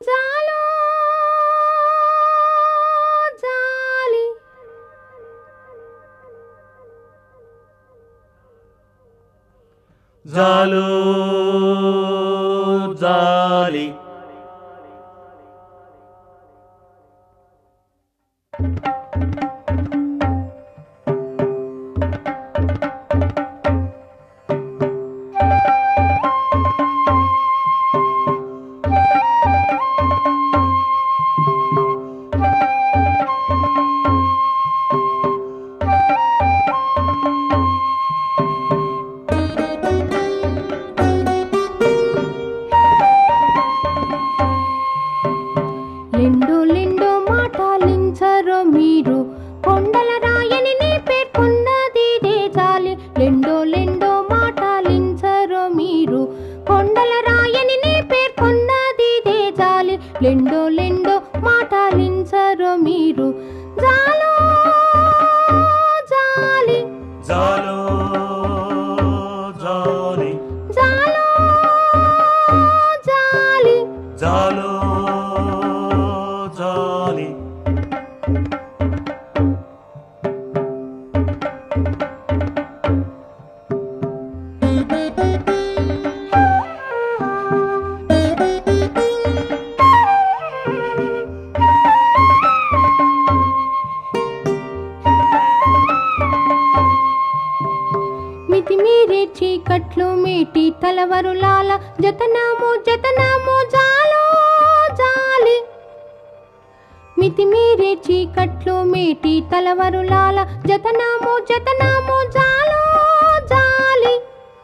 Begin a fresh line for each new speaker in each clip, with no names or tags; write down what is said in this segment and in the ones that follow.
జాలో జాలి
జాలో జాలి
లెండో లెండో మాటలించరో మీరు కొండల రాయని నే పేర్కొన్నది ఇదే జాలి లెండో లెండో మాటలించరో మీరు కొండల రాయని నే పేర్కొన్నది ఇదే జాలి లెండో లెండో మాటలించరో మీరు జాలో జాలి
జాలో జాలి
జాలో జాలి
జాలో జాలి మితిమీరే చీకట్లు మేటి తలవరులాల జతనాము జతనాము జాలో జాలి మితిమీరే చీకట్లు మేటి తలవరులాల జతనాము జతనాము జాలో జాలి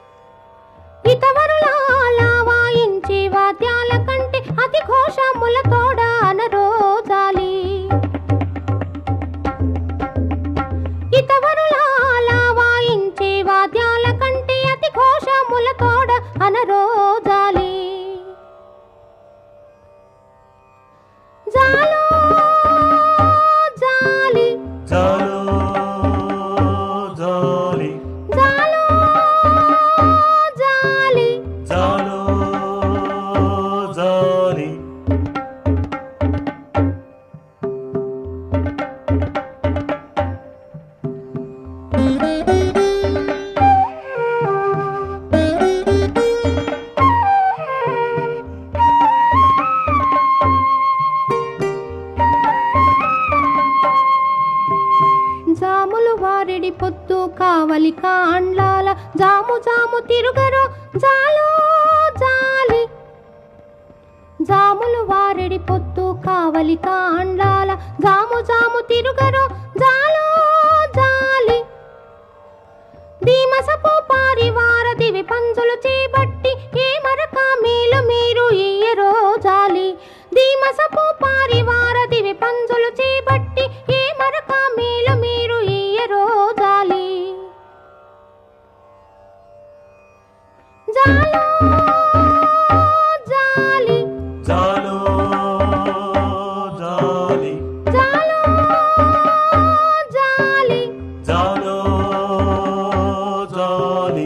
ఇతవరులాల వాయించే వాద్యాల కంటే అతి ఘోషముల తోడ అనరో జాలి ఇతవరులాల వాయించే వాద్యాల కంటే అతి ఘోషముల తోడ అనరో జాలి జాలో జాలి జాలో జాలి
జాలో జాలి
జాలో జాలి జాములు వారెడి పొత్తు కావలి కాండ్లాల జాము జాము తిరుగరో జాలో జాలి జాములు వారెడి పొత్తు కావలి కాండ్లాల జాము జాము తిరుగరో జాలో జాలి దీమసపు పారివార దివి పంజులు చేపట్టి ఏ మరక మీలు మీరు ఇయ్యరో జాలి దీమసపు పారివార దివి పంజులు చేపట్టి ఏ మరక మీలు మీరు ఇయ్యరో జాలి జాలో జాలి జాలో జాలి
జాలో జాలి
జాలో జాలి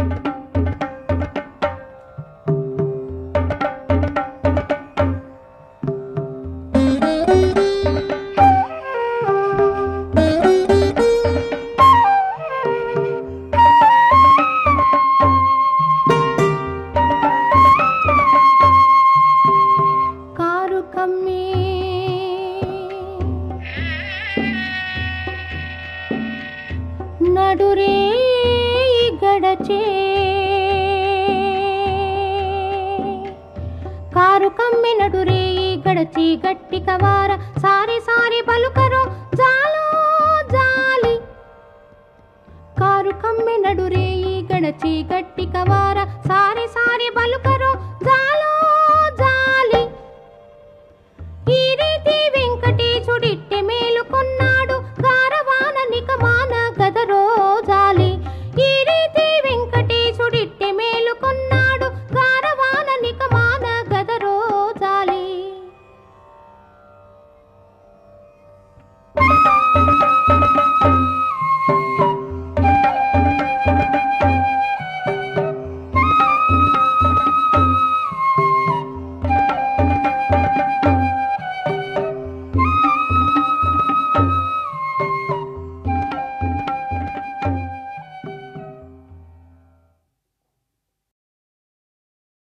కారు కమ్మి నడురే గడచే కారు కమ్మి నడురే గడచి గట్టి కవార సారి సారి పలుకరో జాలో జాలి కారు కమ్మి నడురే గడచి గట్టి కవార సారి సారి పలుకరో